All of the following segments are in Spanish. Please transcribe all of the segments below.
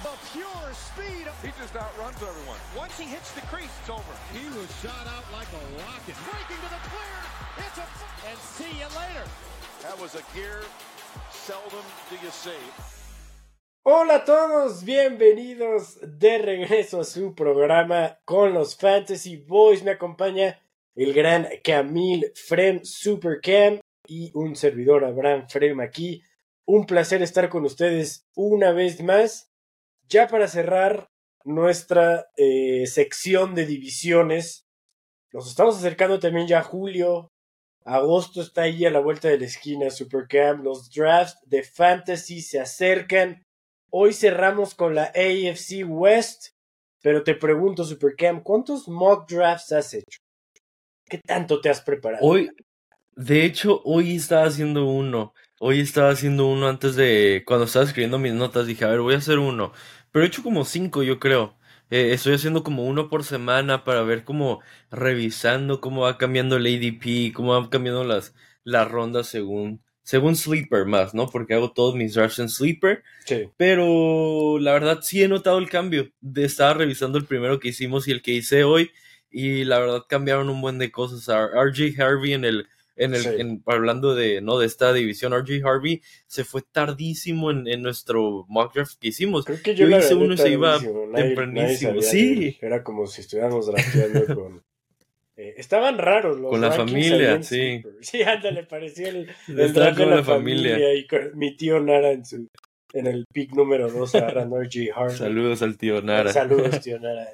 The pure speed. He just outruns everyone. Once he hits the crease, it's over. He was shot out like a rocket. Breaking to the clear. It's a... And see you later. That was a gear seldom do you see. Hola a todos, bienvenidos de regreso a su programa con los Fantasy Boys. Me acompaña el gran Camil Frem Supercam y un servidor Abraham Frem aquí. Un placer estar con ustedes una vez más, ya para cerrar nuestra sección de divisiones. Nos estamos acercando también ya a julio. Agosto está ahí a la vuelta de la esquina, Supercam. Los drafts de Fantasy se acercan. Hoy cerramos con la AFC West, pero te pregunto, Supercam, ¿cuántos mock drafts has hecho? ¿Qué tanto te has preparado? Hoy estaba haciendo uno. Hoy estaba haciendo uno antes de... Cuando estaba escribiendo mis notas, dije, a ver, voy a hacer uno. Pero he hecho como 5, yo creo. Estoy haciendo como uno por semana para ver cómo... Revisando cómo va cambiando el ADP, cómo van cambiando las rondas según Sleeper más, ¿no? Porque hago todos mis drafts en Sleeper. Sí. Pero la verdad sí he notado el cambio. Estaba revisando el primero que hicimos y el que hice hoy. Y la verdad cambiaron un buen de cosas. RJ Harvey hablando de esta división, RJ Harvey se fue tardísimo en nuestro mock draft que hicimos. Creo que yo hice uno y se iba tempranísimo. Sí. Era como si estuviéramos drafteando con... estaban raros los con la familia, sí. Sí, ándale, parecía el draft con con la familia. Y con mi tío Nara en el pick número 2 agarrando a RJ Harvey. Saludos al tío Nara. Saludos, tío Nara.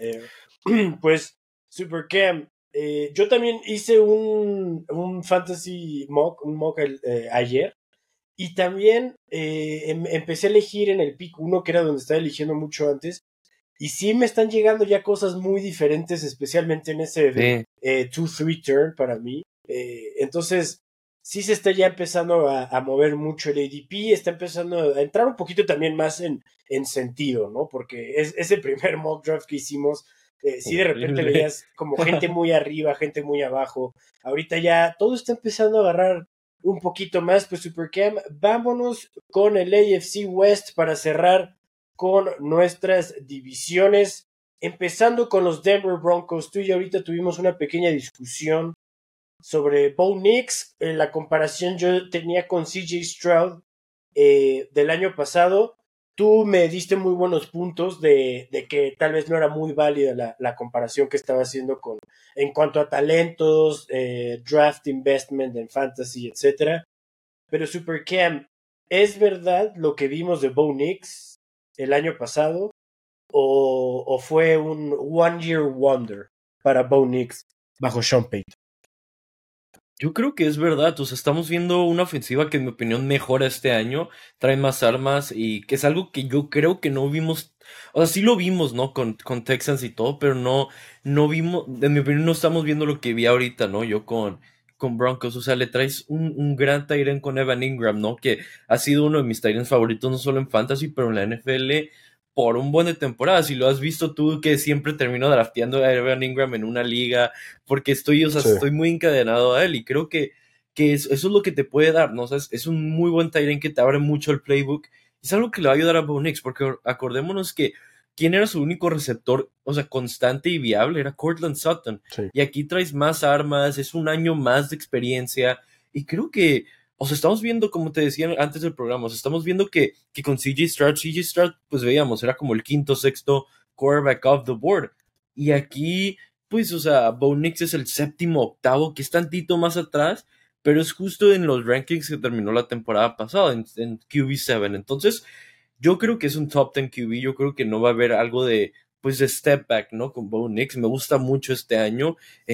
Pues, Supercam, yo también hice un fantasy mock, ayer, y también empecé a elegir en el pick 1, que era donde estaba eligiendo mucho antes, y sí me están llegando ya cosas muy diferentes, especialmente en ese 2-3 turn para mí. Entonces, sí se está ya empezando a mover mucho el ADP, está empezando a entrar un poquito también más en sentido, ¿no? Porque ese primer mock draft que hicimos, sí de repente veías como gente muy arriba, gente muy abajo. Ahorita ya todo está empezando a agarrar un poquito más. Pues Supercam, vámonos con el AFC West para cerrar con nuestras divisiones. Empezando con los Denver Broncos. Tú y yo ahorita tuvimos una pequeña discusión sobre Bo Nix. La comparación yo tenía con CJ Stroud del año pasado. Tú me diste muy buenos puntos de que tal vez no era muy válida la comparación que estaba haciendo en cuanto a talentos, draft investment en fantasy, etc. Pero Supercam, ¿es verdad lo que vimos de Bo Nix el año pasado? ¿O fue un one year wonder para Bo Nix bajo Sean Payton? Yo creo que es verdad, o sea, estamos viendo una ofensiva que en mi opinión mejora este año, trae más armas y que es algo que yo creo que no vimos, o sea, sí lo vimos, ¿no? Con Texans y todo, pero no vimos, en mi opinión no estamos viendo lo que vi ahorita, ¿no? Yo con Broncos, o sea, le traes un gran tight end con Evan Ingram, ¿no? Que ha sido uno de mis tight ends favoritos, no solo en fantasy, pero en la NFL por un buen de temporadas. Si lo has visto tú, que siempre termino drafteando a Evan Ingram en una liga, porque estoy muy encadenado a él, y creo que eso es lo que te puede dar, ¿no? O sea, es un muy buen tight end que te abre mucho el playbook, y es algo que le va a ayudar a Bo Nix, porque acordémonos que ¿quién era su único receptor, o sea, constante y viable? Era Courtland Sutton. Sí. Y aquí traes más armas, es un año más de experiencia, y creo que, o sea, estamos viendo, como te decía antes del programa, o sea, estamos viendo que con CJ Stroud, pues veíamos, era como el quinto, sexto quarterback off the board. Y aquí, pues, o sea, Bo Nix es el séptimo, octavo, que es tantito más atrás, pero es justo en los rankings que terminó la temporada pasada, en QB7. Entonces, yo creo que es un top 10 QB, yo creo que no va a haber algo de, pues, de step back, ¿no? Con Bo Nix, me gusta mucho este año.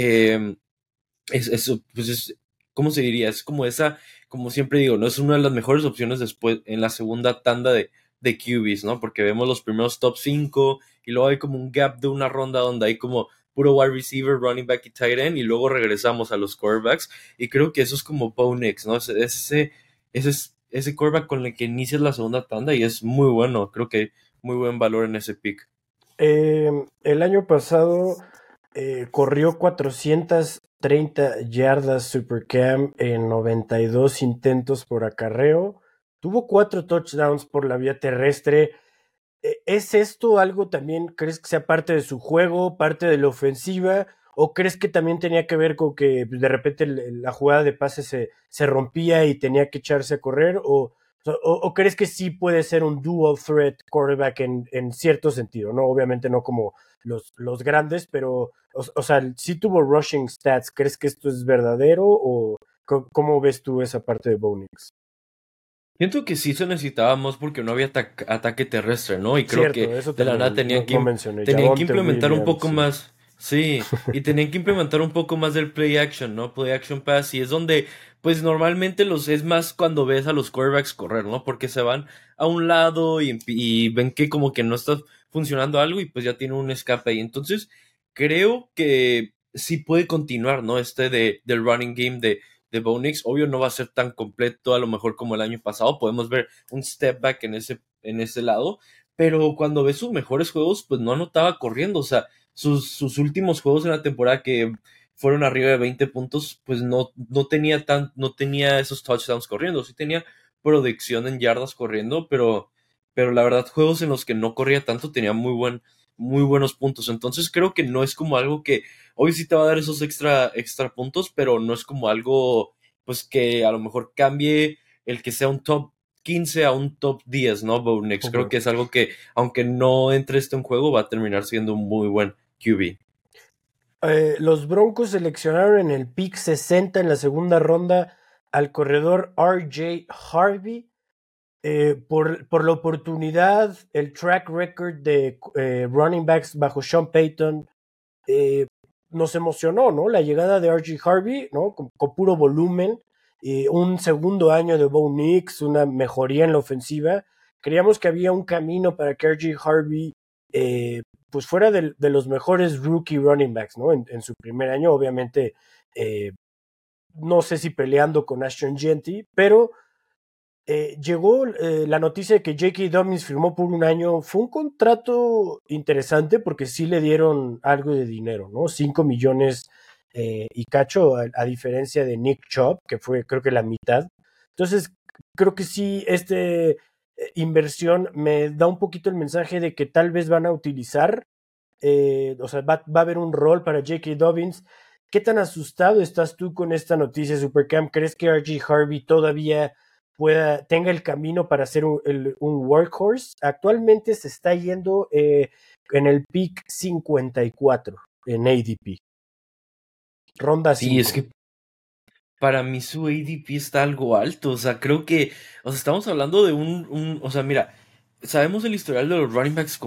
¿Cómo se diría? Es como esa, como siempre digo, ¿no? Es una de las mejores opciones después, en la segunda tanda de QBs, ¿no? Porque vemos los primeros top 5 y luego hay como un gap de una ronda donde hay como puro wide receiver, running back y tight end, y luego regresamos a los quarterbacks, y creo que eso es como Bo Nix, ¿no? Ese quarterback con el que inicias la segunda tanda y es muy bueno, creo que muy buen valor en ese pick. El año pasado corrió 430 yardas Supercam en 92 intentos por acarreo. Tuvo 4 touchdowns por la vía terrestre. ¿Es esto algo también, crees que sea parte de su juego, parte de la ofensiva? ¿O crees que también tenía que ver con que de repente la jugada de pase se rompía y tenía que echarse a correr? ¿O crees que sí puede ser un dual threat quarterback en cierto sentido? ¿No? Obviamente no como los grandes, pero o sea, sí tuvo rushing stats. ¿Crees que esto es verdadero o cómo ves tú esa parte de Bo Nix? Siento que sí se necesitaba más porque no había ataque terrestre, ¿no? Y creo que Cierto, eso de la nada también no mencioné. tenían que Javonte implementar un Williams, poco sí. más, sí, y tenían que implementar un poco más del play action, ¿no? Play action pass, y es donde, pues normalmente es más cuando ves a los quarterbacks correr, ¿no? Porque se van a un lado y ven que como que no está funcionando algo y pues ya tiene un escape ahí. Entonces, creo que sí puede continuar, ¿no? Del running game de Bo Nix. Obvio no va a ser tan completo a lo mejor como el año pasado. Podemos ver un step back en ese lado. Pero cuando ves sus mejores juegos, pues no anotaba corriendo. O sea, sus últimos juegos en la temporada que fueron arriba de 20 puntos, pues no tenía esos touchdowns corriendo. Sí tenía producción en yardas corriendo, pero la verdad, juegos en los que no corría tanto tenía muy buenos puntos. Entonces creo que no es como algo que hoy sí te va a dar esos extra puntos, pero no es como algo, pues que a lo mejor cambie el que sea un top 15 a un top 10, ¿no? Bo Nix. Creo Ok. que es algo que, aunque no entre en juego, va a terminar siendo un muy buen QB. Los Broncos seleccionaron en el pick 60 en la segunda ronda al corredor RJ Harvey por la oportunidad, el track record de running backs bajo Sean Payton. eh, Nos emocionó, ¿no? La llegada de RJ Harvey, ¿no? Con puro volumen, un segundo año de Bo Nix, una mejoría en la ofensiva. Creíamos que había un camino para que RJ Harvey pues fuera de los mejores rookie running backs, ¿no? En su primer año, obviamente, eh, no sé si peleando con Ashton Jeanty, pero llegó la noticia de que J.K. Dobbins firmó por un año. Fue un contrato interesante porque sí le dieron algo de dinero, ¿no? 5 millones y cacho, a diferencia de Nick Chubb, que fue creo que la mitad. Entonces, creo que sí, inversión me da un poquito el mensaje de que tal vez van a utilizar, o sea, va a haber un rol para J.K. Dobbins. ¿Qué tan asustado estás tú con esta noticia, Supercamp? ¿Crees que R.G. Harvey todavía tenga el camino para ser un workhorse? Actualmente se está yendo en el pick 54 en ADP. Ronda Sí, es 5. que para mí su ADP está algo alto. O sea, creo que, o sea, estamos hablando de o sea, mira, sabemos el historial de los running backs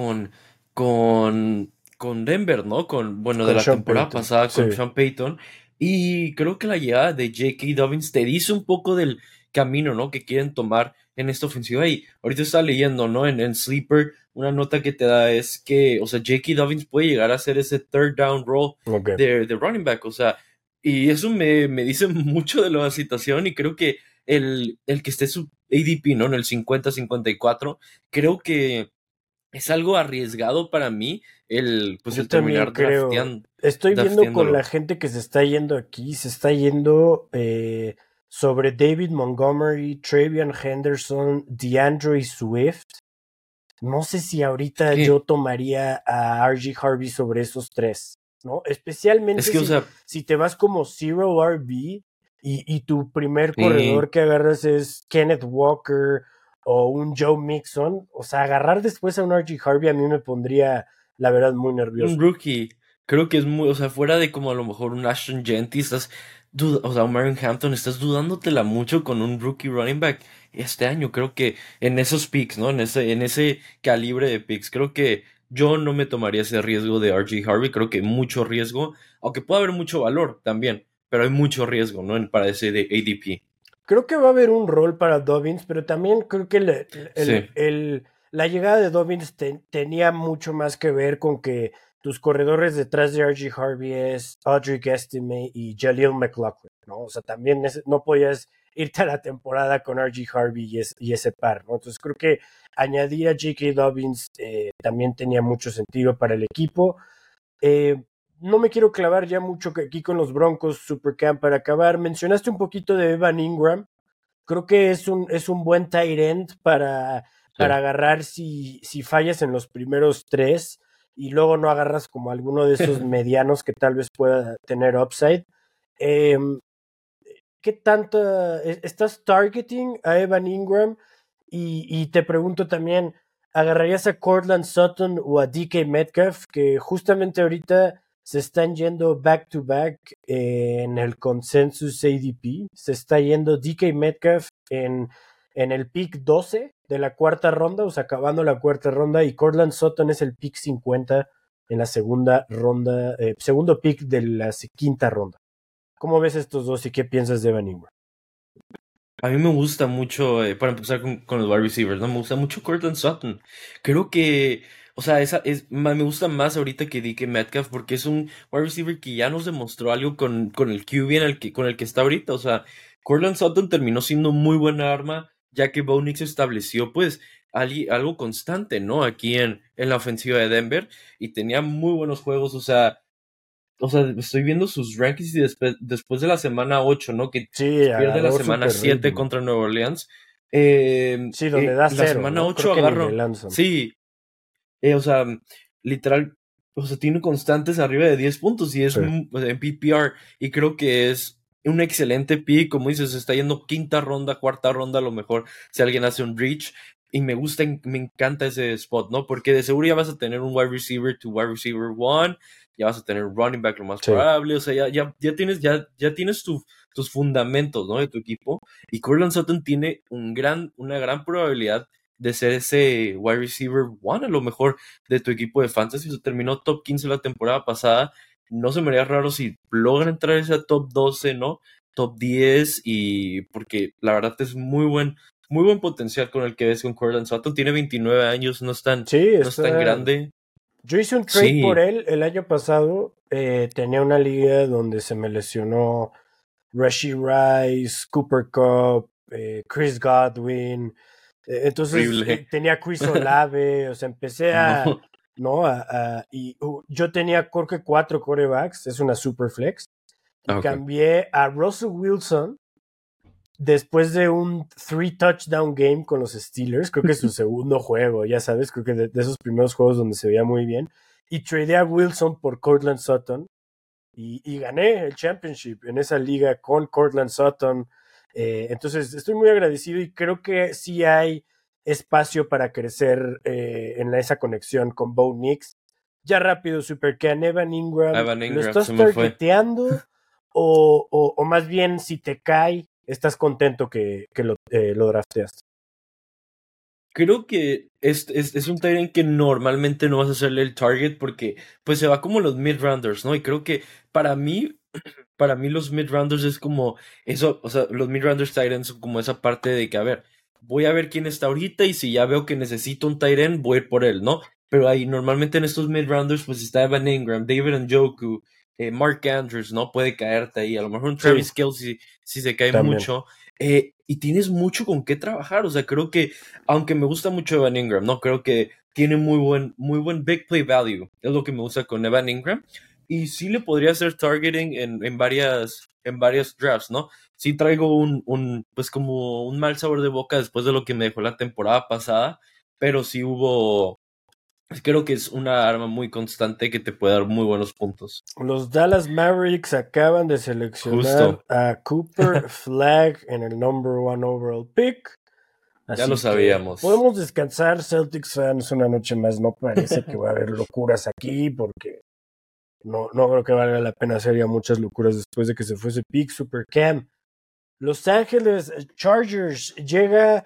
con Denver, ¿no? Bueno, de Con la Sean temporada Payton. pasada con Sí. Sean Payton. Y creo que la llegada de J.K. Dobbins te dice un poco del camino, ¿no? Que quieren tomar en esta ofensiva. Y ahorita está leyendo, ¿no? En Sleeper, una nota que te da es que, o sea, J.K. Dobbins puede llegar a ser ese third down role Ok. de running back. O sea, y eso me dice mucho de la situación y creo que el que esté su ADP, ¿no? En el 50-54, creo que es algo arriesgado para mí pues Yo el también terminar creo. Estoy viendo con la drafteándolo. gente que se está yendo aquí. Se está yendo sobre David Montgomery, Travion Henderson, DeAndre Swift. No sé si ahorita Sí, yo tomaría a RG Harvey sobre esos tres, ¿no? Especialmente o sea, si te vas como Zero RB y tu primer sí, corredor que agarras es Kenneth Walker o un Joe Mixon. O sea, agarrar después a un RG Harvey a mí me pondría, la verdad, muy un nervioso. rookie. Creo que es muy, o sea, fuera de como a lo mejor un Ashton Jeanty, o sea, un Marion Hampton, estás dudándotela mucho con un rookie running back este año. Creo que en esos picks, ¿no? En ese calibre de picks, creo que yo no me tomaría ese riesgo de RG Harvey. Creo que mucho riesgo, aunque puede haber mucho valor también, pero hay mucho riesgo, ¿no? Para ese de ADP. Creo que va a haber un rol para Dobbins, pero también creo que Sí, la llegada de Dobbins tenía mucho más que ver con que tus corredores detrás de RG Harvey es Audrey Estime y Jaleel McLaughlin, ¿no? O sea, también no podías irte a la temporada con RG Harvey y ese par, ¿no? Entonces creo que añadir a J.K. Dobbins también tenía mucho sentido para el equipo. Eh, no me quiero clavar ya mucho aquí con los Broncos, Supercamp, para acabar. Mencionaste un poquito de Evan Ingram. Creo que es un buen tight end para agarrar si fallas en los primeros 3 y luego no agarras como alguno de esos medianos que tal vez pueda tener upside. ¿Qué tanto estás targeting a Evan Ingram? Y te pregunto también, ¿agarrarías a Courtland Sutton o a DK Metcalf? Que justamente ahorita se están yendo back to back en el consensus ADP. Se está yendo DK Metcalf en el pick 12 de la cuarta ronda, o sea, acabando la cuarta ronda, y Courtland Sutton es el pick 50 en la segunda ronda, segundo pick de la quinta ronda. ¿Cómo ves estos dos y qué piensas de Evan Ingram? A mí me gusta mucho, para empezar con los wide receivers, ¿no? Me gusta mucho Courtland Sutton. Creo que, o sea, me gusta más ahorita que DK Metcalf porque es un wide receiver que ya nos demostró algo con el QB con el que está ahorita. O sea, Courtland Sutton terminó siendo muy buena arma, ya que Bo Nix estableció, pues, algo constante, ¿no? Aquí en la ofensiva de Denver y tenía muy buenos juegos, o sea, estoy viendo sus rankings y después de la semana 8, ¿no? Que Sí, pierde la agarró semana super 7 ritmo. contra Nueva Orleans. Sí, donde da La cero, semana ¿no? 8 Creo que ni agarra. le lanzan. Sí, o sea, literal, o sea, tiene constantes arriba de 10 puntos y es Sí. en PPR. Y creo que es un excelente pick. Como dices, está yendo quinta ronda, cuarta ronda, a lo mejor si alguien hace un reach. Y me encanta ese spot, ¿no? Porque de seguro ya vas a tener un wide receiver to wide receiver 1, ya vas a tener running back lo más Sí. probable, o sea, ya tienes tus fundamentos, ¿no? De tu equipo. Y Courtland Sutton tiene una gran probabilidad de ser ese wide receiver 1 a lo mejor de tu equipo de fantasy. Se terminó top 15 la temporada pasada. No se me haría raro si logran entrar a ese top 12, ¿no? Top 10, y porque la verdad es muy buen potencial con el que ves con Courtland Sutton. Tiene 29 años, no es tan grande. Yo hice un trade Sí. por él el año pasado. Tenía una liga donde se me lesionó Rashee Rice, Cooper Kupp, Chris Godwin. Entonces tenía Chris Olave. O sea, empecé a... yo tenía creo que 4 quarterbacks. Es una super flex. Y cambié a Russell Wilson después de un 3-touchdown game con los Steelers. Creo que es su segundo juego, ya sabes. Creo que de esos primeros juegos donde se veía muy bien. Y tradeé a Wilson por Courtland Sutton. Y gané el championship en esa liga con Courtland Sutton. Entonces estoy muy agradecido y creo que sí hay espacio para crecer en esa conexión con Bo Nix. Ya rápido, Supercan, Evan Ingram, ¿lo estás targeteando? O más bien, si te cae, estás contento que lo drafteaste? Creo que es un tight end que normalmente no vas a hacerle el target porque pues se va como los mid-rounders, ¿no? Y creo que para mí los mid-rounders es como eso, o sea, los mid-rounders tight ends son como esa parte de que, a ver, voy a ver quién está ahorita y si ya veo que necesito un tight end, voy a ir por él, ¿no? Pero ahí normalmente en estos mid-rounders pues está Evan Ingram, David Njoku, Mark Andrews, ¿no? Puede caerte ahí, a lo mejor un Travis Kelce si se cae también mucho. Y tienes mucho con qué trabajar, o sea, creo que, aunque me gusta mucho Evan Ingram, ¿no? Creo que tiene muy buen big play value, es lo que me gusta con Evan Ingram, y sí le podría hacer targeting en varias drafts, ¿no? Sí traigo pues como un mal sabor de boca después de lo que me dejó la temporada pasada, pero sí creo que es una arma muy constante que te puede dar muy buenos puntos. Los Dallas Mavericks acaban de seleccionar a Cooper Flagg en el number 1 overall pick. Así ya lo sabíamos. Podemos descansar, Celtics fans, una noche más. No parece que va a haber locuras aquí porque no creo que valga la pena hacer ya muchas locuras después de que se fuese pick. Super Cam. Los Ángeles Chargers llega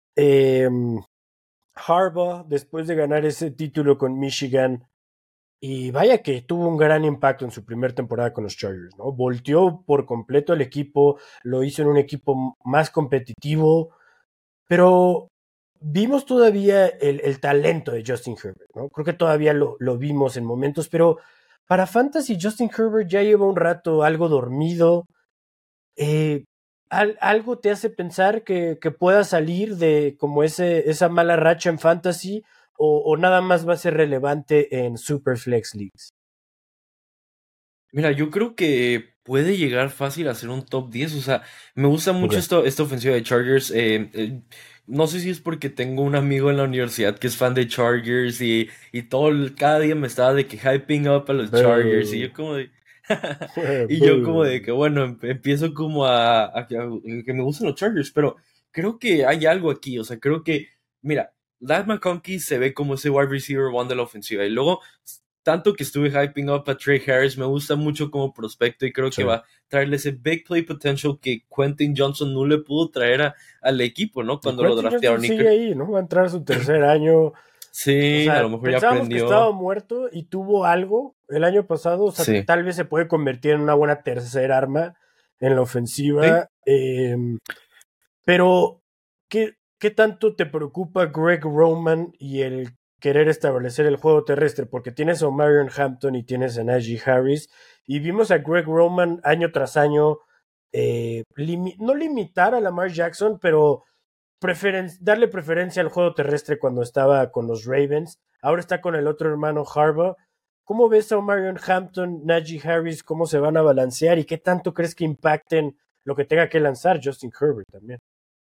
Harbaugh después de ganar ese título con Michigan. Y vaya que tuvo un gran impacto en su primera temporada con los Chargers, ¿no? Volteó por completo el equipo, lo hizo en un equipo más competitivo, pero vimos todavía el talento de Justin Herbert, ¿no? Creo que todavía lo vimos en momentos, pero para Fantasy Justin Herbert ya lleva un rato algo dormido. ¿Algo te hace pensar que pueda salir de como esa mala racha en Fantasy o nada más va a ser relevante en Superflex Leagues? Mira, yo creo que puede llegar fácil a ser un top 10. O sea, me gusta mucho esta ofensiva de Chargers. no sé si es porque tengo un amigo en la universidad que es fan de Chargers y cada día me estaba de que hyping up a los Chargers y Boo. yo como de... Y yo como de que, bueno, empiezo como que me gustan los Chargers, pero creo que hay algo aquí, o sea, creo que, mira, Ladd McConkey se ve como ese wide receiver one de la ofensiva, y luego, tanto que estuve hyping up a Trey Harris, me gusta mucho como prospecto, y creo Sí. que va a traerle ese big play potential que Quentin Johnson no le pudo traer al equipo, ¿no? Cuando lo Quentin Johnson draftearon. sigue ahí, ¿no? Va a entrar a su tercer año. O Sí, a lo sea, mejor ya pensábamos que estaba aprendió. muerto y tuvo algo el año pasado. O sea, Sí. tal vez se puede convertir en una buena tercer arma en la ofensiva. Pero, ¿qué tanto te preocupa Greg Roman y el querer establecer el juego terrestre? Porque tienes a Omarion Hampton y tienes a Najee Harris. Y vimos a Greg Roman año tras año no limitar a Lamar Jackson, pero darle preferencia al juego terrestre cuando estaba con los Ravens. Ahora está con el otro hermano Harbaugh. ¿Cómo ves a Omarion Hampton, Najee Harris? ¿Cómo se van a balancear? ¿Y qué tanto crees que impacten lo que tenga que lanzar Justin Herbert también?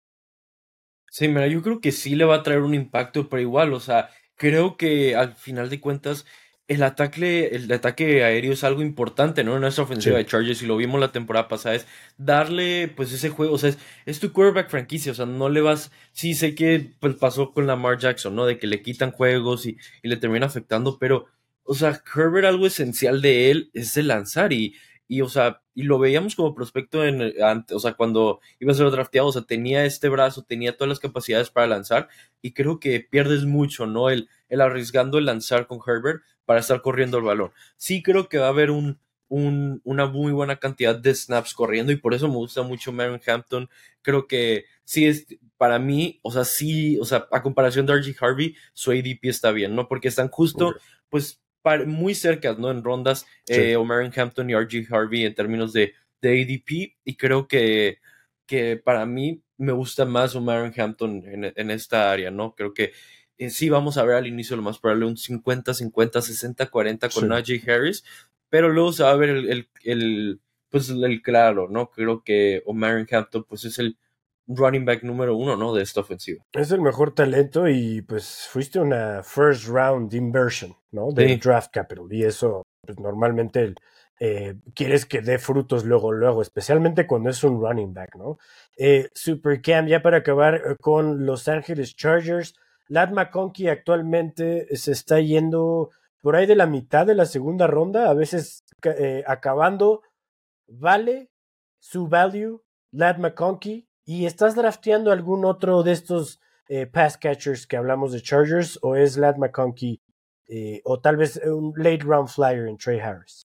Sí, mira, yo creo que sí le va a traer un impacto, pero igual, o sea, creo que al final de cuentas el ataque aéreo es algo importante, ¿no? En nuestra ofensiva Sí. de Chargers, y lo vimos la temporada pasada, es darle, pues, ese juego, o sea, es tu quarterback franquicia, o sea, no le vas, sí sé que pues, pasó con Lamar Jackson, ¿no? De que le quitan juegos y le termina afectando, pero, o sea, Herbert, algo esencial de él es el lanzar, o sea, y lo veíamos como prospecto o sea, cuando iba a ser drafteado, o sea, tenía este brazo, tenía todas las capacidades para lanzar, y creo que pierdes mucho, ¿no? El arriesgando el lanzar con Herbert para estar corriendo el balón. Sí creo que va a haber una muy buena cantidad de snaps corriendo, y por eso me gusta mucho Marion Hampton. Creo que sí es, para mí, o sea, sí, o sea, a comparación de RG Harvey, su ADP está bien, ¿no? Porque están justo, pues, muy cerca, ¿no? En rondas, Sí. Omarion Hampton y RG Harvey en términos de ADP, y creo que para mí me gusta más Omarion Hampton en esta área, ¿no? Creo que sí vamos a ver al inicio lo más probable un 50-50, 60-40 con Sí. Najee Harris, pero luego se va a ver pues el claro, ¿no? Creo que Omarion Hampton pues es el running back número uno, ¿no? De esta ofensiva. Es el mejor talento y pues fuiste una first round inversion, ¿no? De Sí. draft capital. Y eso, pues normalmente quieres que dé frutos luego, especialmente cuando es un running back, ¿no? Super Cam, ya para acabar con Los Angeles Chargers, Ladd McConkey actualmente se está yendo por ahí de la mitad de la segunda ronda, a veces acabando, vale su value, Ladd McConkey, y estás drafteando algún otro de estos pass catchers que hablamos de Chargers, o es Ladd McConkey, o tal vez un late round flyer en Trey Harris.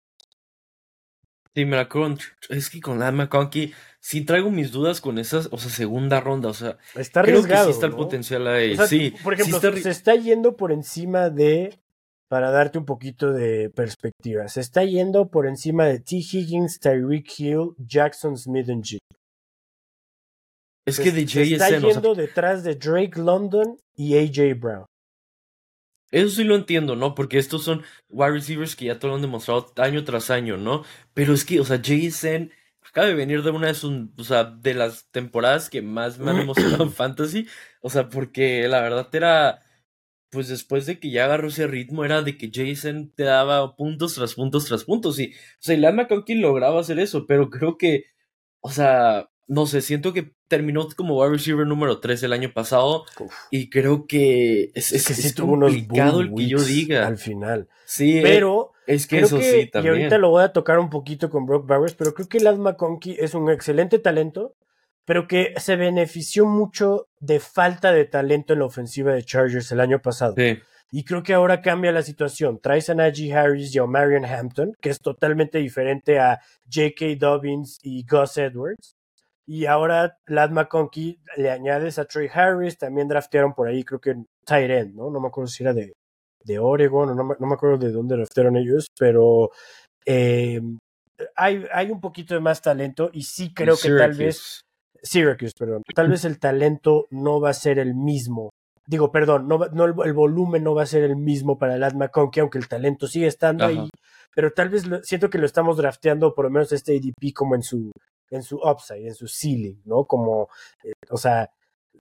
Sí, me la creo. Es que con Ladd McConkey sí traigo mis dudas con esas, o sea, segunda ronda, o sea, Está creo que sí arriesgado, está el ¿no? potencial ahí. O sea, Sí, por sí ejemplo, está. se está yendo por encima de, para darte un poquito de perspectiva, se está yendo por encima de T. Higgins, Tyreek Hill, Jackson Smith y G. Es que de Se está JSN, o sea, yendo detrás de Drake London y AJ Brown. eso sí lo entiendo, ¿no? Porque estos son wide receivers que ya te lo han demostrado año tras año, ¿no? Pero es que, o sea, JSN acaba de venir de una de sus, o sea, de las temporadas que más me han emocionado en Fantasy. O sea, porque la verdad era, pues después de que ya agarró ese ritmo, era de que Jason te daba puntos tras puntos tras puntos. Y, o sea, Ilan McConkey lograba hacer eso, pero creo que, o sea, no sé, siento que terminó como wide receiver número 3 el año pasado, Uf. y creo que Es que sí es tuvo unos complicado boom el que yo weeks al diga. final. Sí, Pero es que creo eso sí, que, y ahorita también. lo voy a tocar un poquito con Brock Bowers, pero creo que Ladd McConkey es un excelente talento, pero que se benefició mucho de falta de talento en la ofensiva de Chargers el año pasado. Sí, Y creo que ahora cambia la situación. Traes a Najee Harris y a Marion Hampton, que es totalmente diferente a J.K. Dobbins y Gus Edwards. Y ahora Ladd McConkey le añades a Trey Harris, también draftearon por ahí, creo que tight end, ¿no? No me acuerdo si era de Oregon, o no me acuerdo de dónde draftearon ellos, pero eh, hay un poquito de más talento y sí creo que tal vez Syracuse, perdón, tal vez el talento no va a ser el mismo. Digo, perdón, no el volumen no va a ser el mismo para Ladd McConkey, aunque el talento sigue estando ajá. ahí, pero tal vez siento que lo estamos drafteando por lo menos este ADP como en su upside, en su ceiling, ¿no? Como, o sea,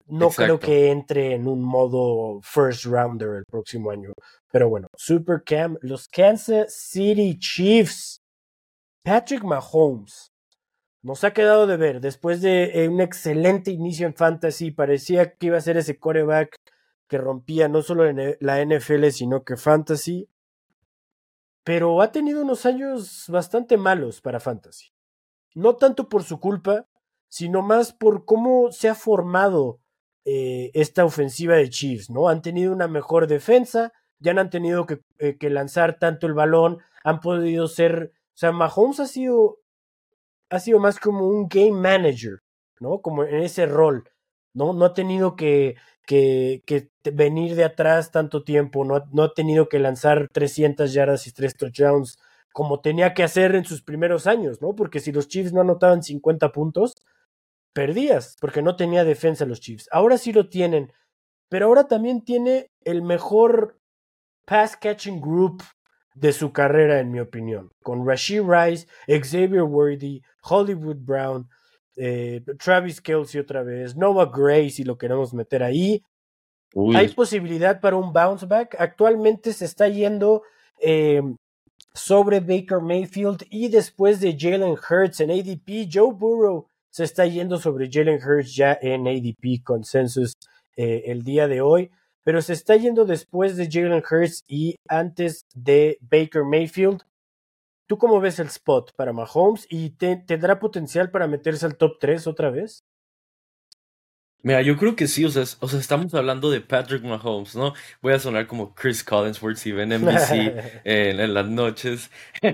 no creo Exacto. que entre en un modo first rounder el próximo año. Pero bueno, Super Cam, los Kansas City Chiefs, Patrick Mahomes, nos ha quedado de ver después de un excelente inicio en Fantasy. Parecía que iba a ser ese quarterback que rompía no solo en la NFL, sino que Fantasy. Pero ha tenido unos años bastante malos para Fantasy. No tanto por su culpa, sino más por cómo se ha formado esta ofensiva de Chiefs, ¿no? Han tenido una mejor defensa, ya no han tenido que lanzar tanto el balón, han podido ser, o sea, Mahomes ha sido más como un game manager, ¿no? Como en ese rol, ¿no? No ha tenido que venir de atrás tanto tiempo, no ha tenido que lanzar 300 yardas y 3 touchdowns como tenía que hacer en sus primeros años, ¿no? Porque si los Chiefs no anotaban 50 puntos, perdías, porque no tenía defensa los Chiefs. Ahora sí lo tienen, pero ahora también tiene el mejor pass catching group de su carrera, en mi opinión, con Rashee Rice, Xavier Worthy, Hollywood Brown, Travis Kelce otra vez, Noah Gray, si lo queremos meter ahí. Hay posibilidad para un bounce back. Actualmente se está yendo sobre Baker Mayfield y después de Jalen Hurts en ADP, Joe Burrow se está yendo sobre Jalen Hurts ya en ADP Consensus el día de hoy, pero se está yendo después de Jalen Hurts y antes de Baker Mayfield. ¿Tú cómo ves el spot para Mahomes y tendrá potencial para meterse al top 3 otra vez? Mira, yo creo que sí, o sea, estamos hablando de Patrick Mahomes, ¿no? Voy a sonar como Chris Collinsworth si ven NBC en las noches.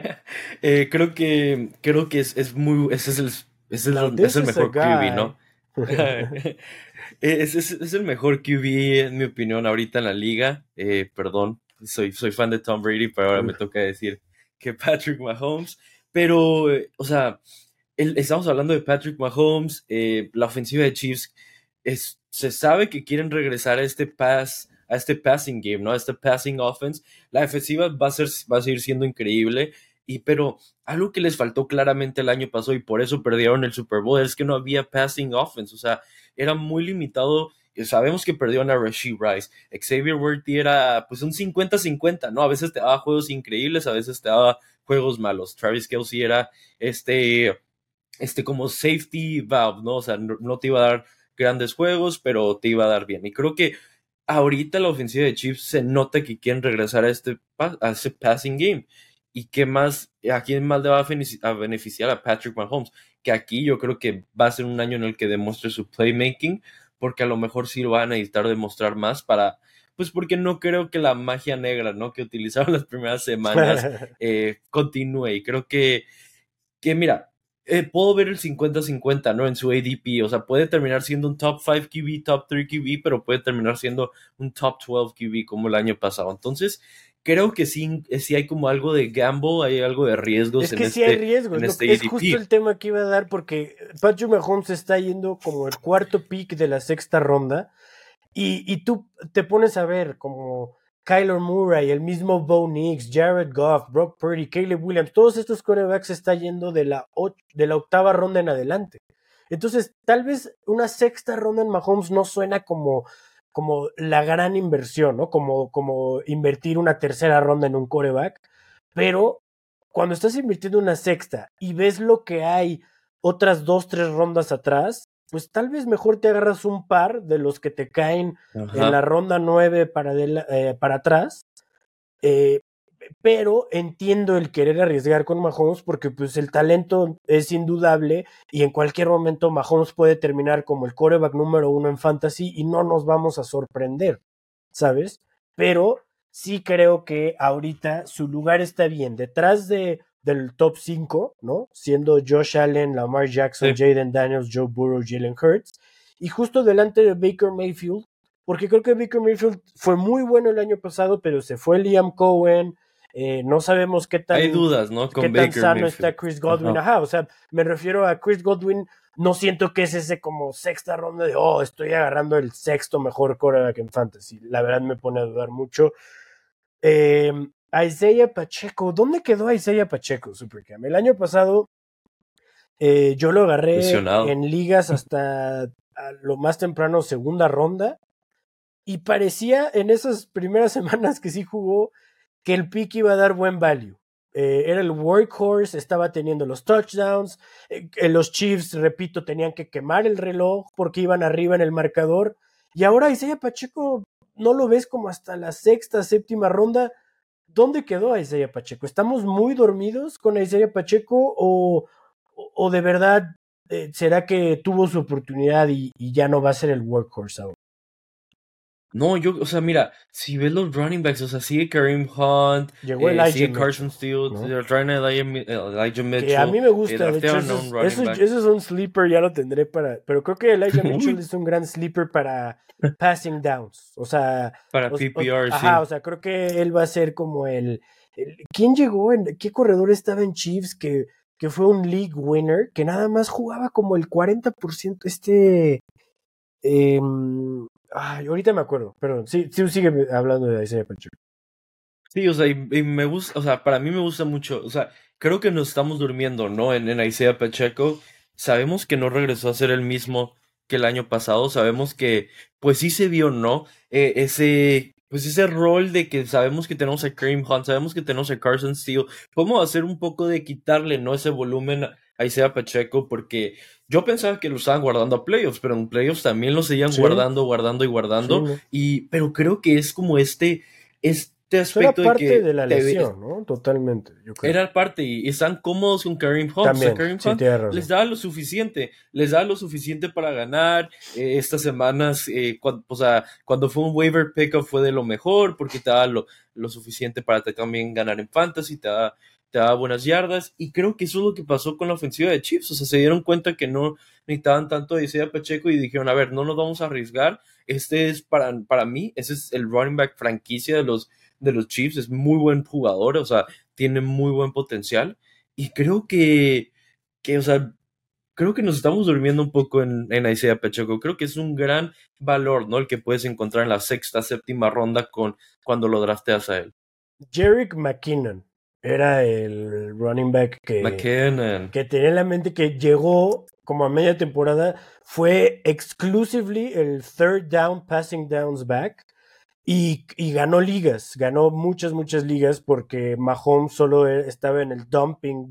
Creo que es el mejor QB, ¿no? Es el mejor QB, en mi opinión, ahorita en la liga. Perdón, soy fan de Tom Brady, pero ahora me toca decir que Patrick Mahomes. Pero, o sea, estamos hablando de Patrick Mahomes, la ofensiva de Chiefs. Se sabe que quieren regresar a este passing game, ¿no? A este passing offense. La defensiva va a seguir siendo increíble, pero algo que les faltó claramente el año pasado y por eso perdieron el Super Bowl es que no había passing offense, o sea, era muy limitado. Sabemos que perdieron a Rashee Rice. Xavier Worthy era pues un 50-50, ¿no? A veces te daba juegos increíbles, a veces te daba juegos malos. Travis Kelce era como safety valve, ¿no? O sea, no te iba a dar grandes juegos, pero te iba a dar bien. Y creo que ahorita la ofensiva de Chiefs se nota que quieren regresar a ese passing game. ¿Y qué más? ¿A quién más le va a beneficiar? A Patrick Mahomes? Que aquí yo creo que va a ser un año en el que demuestre su playmaking, porque a lo mejor sí lo van a necesitar demostrar más pues porque no creo que la magia negra, ¿no? Que utilizaron las primeras semanas continúe. Y creo que mira, puedo ver el 50-50, ¿no? En su ADP, o sea, puede terminar siendo un top 5 QB, top 3 QB, pero puede terminar siendo un top 12 QB como el año pasado. Entonces, creo que sí hay como algo de gamble, hay algo de riesgos es que sí hay riesgos, es ADP. Justo el tema que iba a dar, porque Patrick Mahomes está yendo como el cuarto pick de la sexta ronda, y tú te pones a ver como Kyler Murray, el mismo Bo Nix, Jared Goff, Brock Purdy, Caleb Williams, todos estos quarterbacks están yendo de la octava ronda en adelante. Entonces, tal vez una sexta ronda en Mahomes no suena como la gran inversión, ¿no? Como invertir una tercera ronda en un quarterback, pero cuando estás invirtiendo una sexta y ves lo que hay otras 2-3 rondas atrás, pues tal vez mejor te agarras un par de los que te caen en la ronda 9 para atrás, pero entiendo el querer arriesgar con Mahomes porque pues el talento es indudable y en cualquier momento Mahomes puede terminar como el quarterback número 1 en fantasy y no nos vamos a sorprender, ¿sabes? Pero sí creo que ahorita su lugar está bien detrás del top 5, ¿no? Siendo Josh Allen, Lamar Jackson, sí, Jaden Daniels, Joe Burrow, Jalen Hurts, y justo delante de Baker Mayfield, porque creo que Baker Mayfield fue muy bueno el año pasado, pero se fue Liam Cohen, no sabemos qué tan, hay dudas, ¿no? Con qué tan sano Mayfield está Chris Godwin. Ajá, o sea, me refiero a Chris Godwin, no siento que es ese como sexta ronda de, estoy agarrando el sexto mejor quarterback en fantasy. La verdad me pone a dudar mucho. Isaiah Pacheco, ¿dónde quedó Isaiah Pacheco, Supercam? El año pasado yo lo agarré en ligas hasta a lo más temprano segunda ronda, y parecía en esas primeras semanas que sí jugó que el pick iba a dar buen value. Era el workhorse, estaba teniendo los touchdowns, los Chiefs, repito, tenían que quemar el reloj porque iban arriba en el marcador, y ahora Isaiah Pacheco no lo ves como hasta la sexta, séptima ronda. ¿Dónde quedó Isaiah Pacheco? ¿Estamos muy dormidos con Isaiah Pacheco o de verdad será que tuvo su oportunidad y ya no va a ser el workhorse ahora? No, o sea, mira, si ves los running backs, o sea, sigue Kareem Hunt, Llegó Elijah sigue Mitchell, Carson Steele, ¿no? traen a Elijah Mitchell. Que a mí me gusta, de hecho, draftearon a un running back. eso es un sleeper, ya lo tendré pero creo que Elijah Mitchell es un gran sleeper para passing downs, o sea, Para PPR, sí. Ajá, o sea, creo que él va a ser como ¿quién llegó? ¿Qué corredor estaba en Chiefs que fue un league winner, que nada más jugaba como el 40%, ahorita me acuerdo, perdón, sí, sigue hablando de Isaiah Pacheco. Sí, o sea, y me gusta, o sea, para mí me gusta mucho, o sea, creo que nos estamos durmiendo, ¿no? En Isaiah Pacheco, sabemos que no regresó a ser el mismo que el año pasado, sabemos que, pues sí se vio, ¿no? Ese rol de que sabemos que tenemos a Kareem Hunt, sabemos que tenemos a Carson Steele, podemos hacer un poco de quitarle, ¿no? Ese volumen a Isaiah Pacheco, porque yo pensaba que lo estaban guardando a playoffs, pero en playoffs también lo seguían guardando, sí, pero creo que es como este aspecto era parte de que de la lesión, ¿no? Totalmente, yo creo. Era parte y están cómodos con Kareem Hunt. También, o sea, Kareem Hunt les da lo suficiente para ganar. Estas semanas, cuando fue un waiver pickup fue de lo mejor porque te da lo suficiente para también ganar en fantasy, te da buenas yardas, y creo que eso es lo que pasó con la ofensiva de Chiefs. O sea, se dieron cuenta que no necesitaban tanto de Isaiah Pacheco y dijeron, a ver, no nos vamos a arriesgar. Este es para mí, ese es el running back franquicia de los Chiefs. Es muy buen jugador, o sea, tiene muy buen potencial, y creo que o sea, creo que nos estamos durmiendo un poco en Isaiah Pacheco. Creo que es un gran valor, ¿no? El que puedes encontrar en la sexta, séptima ronda cuando lo drafteas a él. Jerick McKinnon era el running back que tenía en la mente, que llegó como a media temporada, fue exclusively el third down passing downs back, y ganó muchas ligas porque Mahomes solo estaba en el dumping,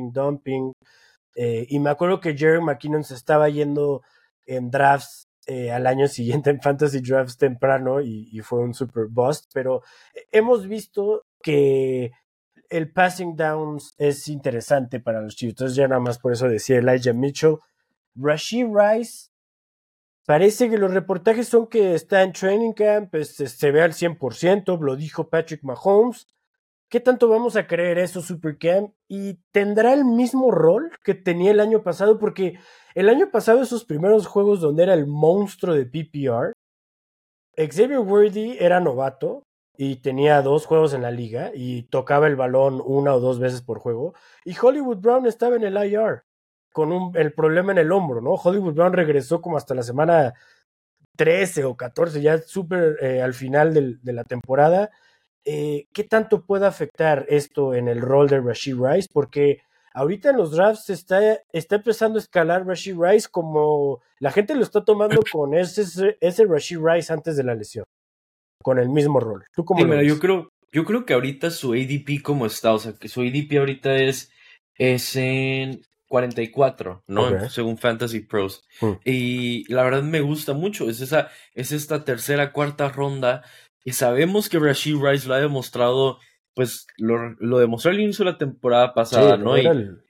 y me acuerdo que Jerick McKinnon se estaba yendo en drafts al año siguiente, en fantasy drafts temprano, y fue un super bust, pero hemos visto que el passing downs es interesante para los Chiefs. Entonces ya nada más por eso decía Elijah Mitchell. Rashee Rice, parece que los reportajes son que está en training camp, se ve al 100%, lo dijo Patrick Mahomes. ¿Qué tanto vamos a creer eso, Supercam? ¿Y tendrá el mismo rol que tenía el año pasado? Porque el año pasado, esos primeros juegos donde era el monstruo de PPR, Xavier Worthy era novato y tenía 2 juegos en la liga y tocaba el balón 1 o 2 veces por juego, y Hollywood Brown estaba en el IR con el problema en el hombro, ¿no? Hollywood Brown regresó como hasta la semana 13 o 14, ya súper al final de la temporada. ¿Qué tanto puede afectar esto en el rol de Rashee Rice? Porque ahorita en los drafts está empezando a escalar Rashee Rice, como la gente lo está tomando con ese Rashee Rice antes de la lesión, con el mismo rol. ¿Tú cómo lo ves? Yo creo que ahorita su ADP como está, o sea, que su ADP ahorita es en 44, ¿no? Okay. Según Fantasy Pros. Y la verdad me gusta mucho. Es esta tercera, cuarta ronda. Y sabemos que Rashee Rice lo ha demostrado, pues lo demostró al inicio de la temporada pasada, sí, ¿no?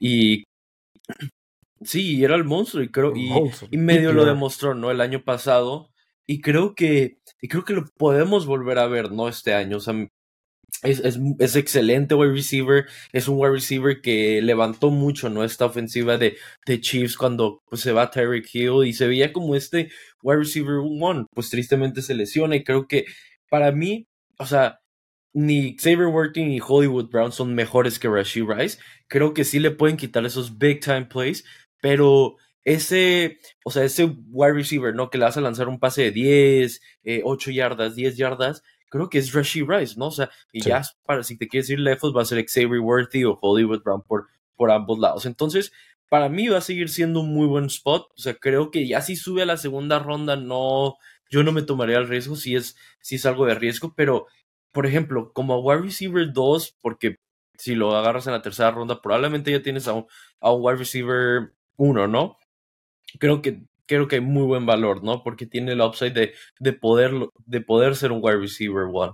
Sí, era el monstruo, y medio lo demostró, ¿no? El año pasado. Y creo que lo podemos volver a ver, ¿no? Este año. O sea, es excelente wide receiver. Es un wide receiver que levantó mucho, ¿no? Esta ofensiva de Chiefs cuando pues, se va Tyreek Hill, y se veía como este wide receiver 1. Pues tristemente se lesiona, y creo que para mí, o sea, ni Xavier Worthy ni Hollywood Brown son mejores que Rashee Rice. Creo que sí le pueden quitar esos big time plays, pero ese wide receiver, ¿no? Que le vas a lanzar un pase de 10, 8 yardas, 10 yardas, creo que es Rashee Rice, ¿no? O sea, y sí, ya si te quieres ir lejos, va a ser Xavier Worthy o Hollywood Brown por ambos lados. Entonces, para mí va a seguir siendo un muy buen spot. O sea, creo que ya si sube a la segunda ronda, no, yo no me tomaría el riesgo si es algo de riesgo, pero, por ejemplo, como wide receiver 2, porque si lo agarras en la tercera ronda, probablemente ya tienes a un wide receiver 1, ¿no? Creo que hay muy buen valor, ¿no? Porque tiene el upside de poder ser un wide receiver 1.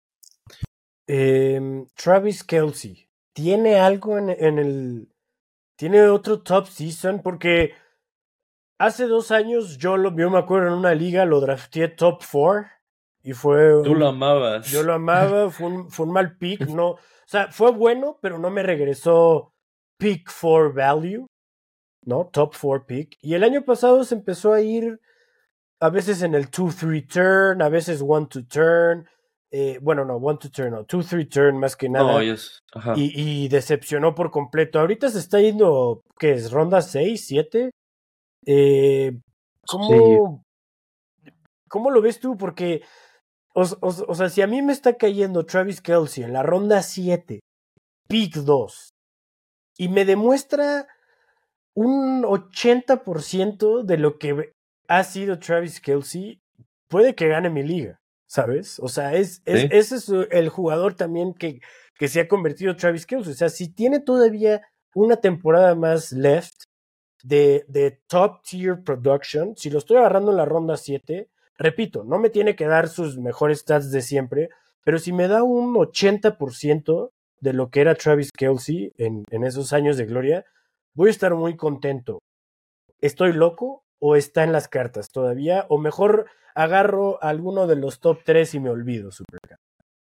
Travis Kelce, ¿tiene algo en el... ¿Tiene otro top season? Porque hace 2 años yo me acuerdo en una liga, lo drafté top 4 y Tú lo amabas. yo lo amaba, fue un mal pick, no, o sea, fue bueno, pero no me regresó pick 4 value, ¿no? Top 4 pick. Y el año pasado se empezó a ir a veces en el 2-3 turn, a veces 1-2 turn. Bueno, no, 1-2 turn, no, 2-3 turn más que nada. No, ajá. Y decepcionó por completo. Ahorita se está yendo, ¿qué es? ¿Ronda 6, 7? ¿Cómo lo ves tú? Porque, o sea, si a mí me está cayendo Travis Kelce en la ronda 7, pick 2, y me demuestra un 80% de lo que ha sido Travis Kelce, puede que gane mi liga, ¿sabes? O sea, ese es el jugador también que se ha convertido Travis Kelce. O sea, si tiene todavía una temporada más left de top tier production, si lo estoy agarrando en la ronda 7, repito, no me tiene que dar sus mejores stats de siempre, pero si me da un 80% de lo que era Travis Kelce en esos años de gloria, voy a estar muy contento. ¿Estoy loco o está en las cartas todavía? O mejor agarro alguno de los top 3 y me olvido, Supercat.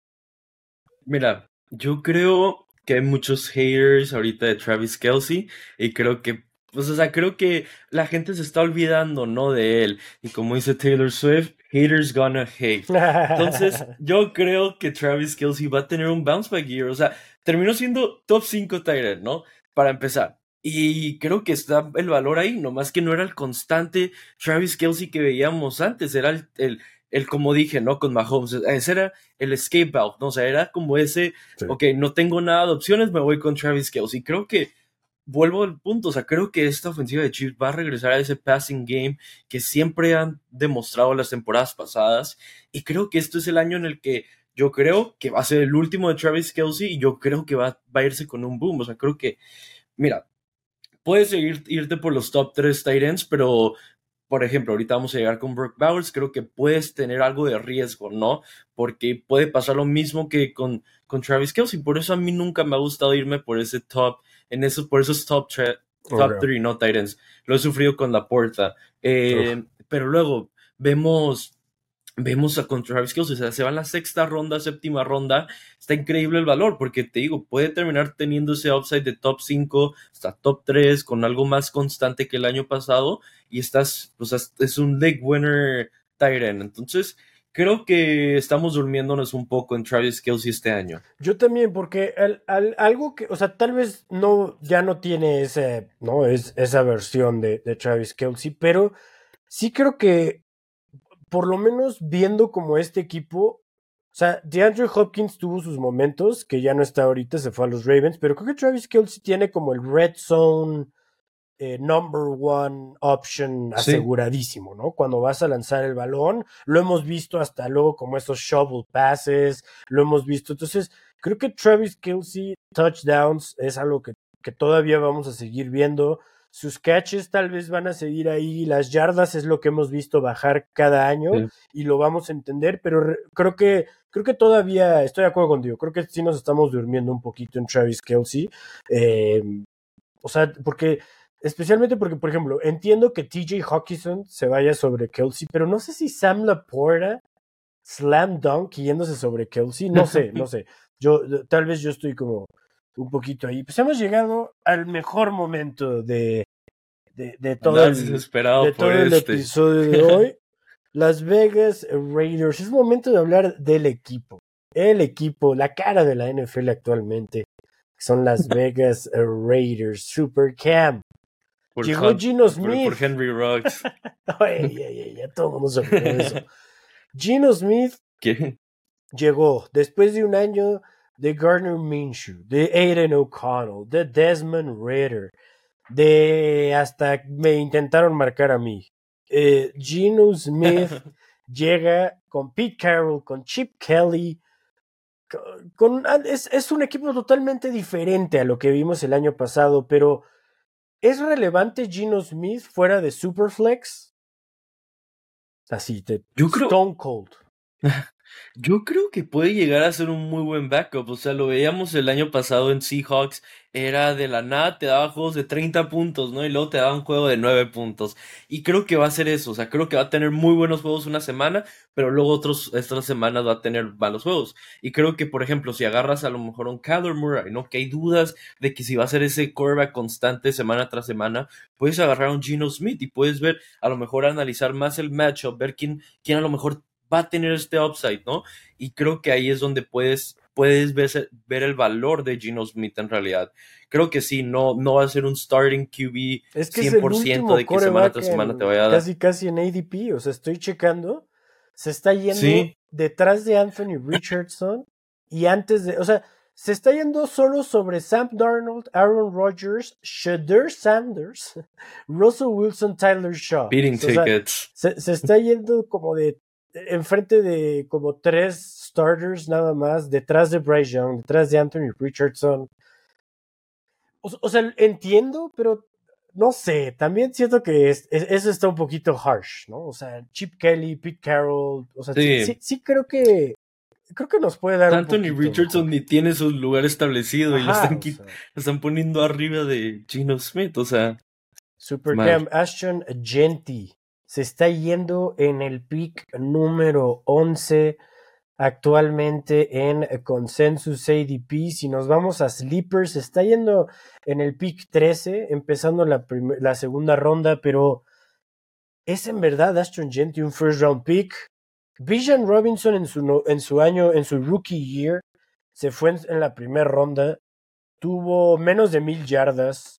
Mira, yo creo que hay muchos haters ahorita de Travis Kelce y creo que, pues, o sea, creo que la gente se está olvidando, ¿no? De él. Y como dice Taylor Swift, haters gonna hate. Entonces, yo creo que Travis Kelce va a tener un bounce back year. O sea, terminó siendo top 5 tight end, ¿no? Para empezar. Y creo que está el valor ahí, nomás que no era el constante Travis Kelce que veíamos antes, era el como dije, ¿no? Con Mahomes, ese era el escape out, ¿no? O sea, era como ese, sí. Ok, no tengo nada de opciones, me voy con Travis Kelce. Y creo que vuelvo al punto, o sea, creo que esta ofensiva de Chiefs va a regresar a ese passing game que siempre han demostrado las temporadas pasadas. Y creo que esto es el año en el que yo creo que va a ser el último de Travis Kelce y yo creo que va a irse con un boom. O sea, creo que, mira, puedes irte por los top 3 tight ends, pero, por ejemplo, ahorita vamos a llegar con Brock Bowers, creo que puedes tener algo de riesgo, ¿no? Porque puede pasar lo mismo que con Travis Kelce, por eso a mí nunca me ha gustado irme por ese top, por esos top 3, no tight ends. Lo he sufrido con Laporta. Pero luego vemos a Travis Kelce, o sea, se va en la sexta ronda, séptima ronda, está increíble el valor, porque te digo, puede terminar teniendo ese upside de top 5 hasta top 3, con algo más constante que el año pasado, y es un league winner tight end. Entonces, creo que estamos durmiéndonos un poco en Travis Kelce este año. Yo también, porque algo que, o sea, tal vez ya no tiene esa versión de Travis Kelce, pero sí creo que por lo menos viendo como este equipo, o sea, DeAndre Hopkins tuvo sus momentos, que ya no está ahorita, se fue a los Ravens, pero creo que Travis Kelce tiene como el red zone number one option aseguradísimo, ¿no? Cuando vas a lanzar el balón, lo hemos visto hasta luego como esos shovel passes, lo hemos visto. Entonces, creo que Travis Kelce touchdowns es algo que todavía vamos a seguir viendo. Sus catches tal vez van a seguir ahí, las yardas es lo que hemos visto bajar cada año y lo vamos a entender, pero creo que todavía estoy de acuerdo contigo, creo que sí nos estamos durmiendo un poquito en Travis Kelce, o sea, especialmente porque, por ejemplo, entiendo que TJ Hawkinson se vaya sobre Kelce, pero no sé si Sam Laporta slam dunk yéndose sobre Kelce, no sé, tal vez yo estoy como un poquito ahí. Pues hemos llegado al mejor momento de todo el episodio de hoy. Las Vegas Raiders. Es momento de hablar del equipo. El equipo, la cara de la NFL actualmente. Son las Vegas Raiders. Super Cam. Llegó Geno Smith. Por Henry Ruggs. Ya todo el mundo se olvidó de eso. Geno Smith llegó después de un año de Gardner Minshew, de Aiden O'Connell, de Desmond Ridder, de hasta me intentaron marcar a mí. Geno Smith llega con Pete Carroll, con Chip Kelly. Es un equipo totalmente diferente a lo que vimos el año pasado, pero ¿es relevante Geno Smith fuera de Superflex? Así, Yo creo, Stone Cold. Yo creo que puede llegar a ser un muy buen backup. O sea, lo veíamos el año pasado en Seahawks. Era de la nada, te daba juegos de 30 puntos, ¿no? Y luego te daba un juego de 9 puntos. Y creo que va a ser eso. O sea, creo que va a tener muy buenos juegos una semana, pero luego otras semanas va a tener malos juegos. Y creo que, por ejemplo, si agarras a lo mejor a un Kyler Murray, ¿no? Que hay dudas de que si va a ser ese quarterback constante semana tras semana, puedes agarrar a un Geno Smith y puedes ver, a lo mejor analizar más el matchup, ver quién a lo mejor va a tener este upside, ¿no? Y creo que ahí es donde puedes ver el valor de Geno Smith en realidad. Creo que sí, no va a ser un starting QB Es que 100% es el último de que semana tras quarterback semana te vaya a dar. casi en ADP. O sea, estoy checando. Se está yendo Sí, detrás de Anthony Richardson y antes de... O sea, se está yendo solo sobre Sam Darnold, Aaron Rodgers, Shedeur Sanders, Russell Wilson, Tyler Shaw. beating O sea, tickets. se está yendo como de enfrente de como 3 starters nada más, detrás de Bryce Young, detrás de Anthony Richardson. O sea, entiendo, pero no sé, también siento que eso está un poquito harsh, ¿no? O sea, Chip Kelly, Pete Carroll, o sea, Sí. sí creo que nos puede dar un Anthony poquito Richardson mejor. ni tiene su lugar establecido y Ajá, o lo sea, están poniendo arriba de Geno Smith, o sea, Supercam mal. Ashton Genty se está yendo en el pick número 11 actualmente en Consensus ADP. Si nos vamos a Sleepers, se está yendo en el pick 13, empezando la segunda ronda, pero ¿es en verdad Ashton Genty un first round pick? Bijan Robinson en su año, en su rookie year, se fue en la primera ronda, tuvo menos de 1000 yardas,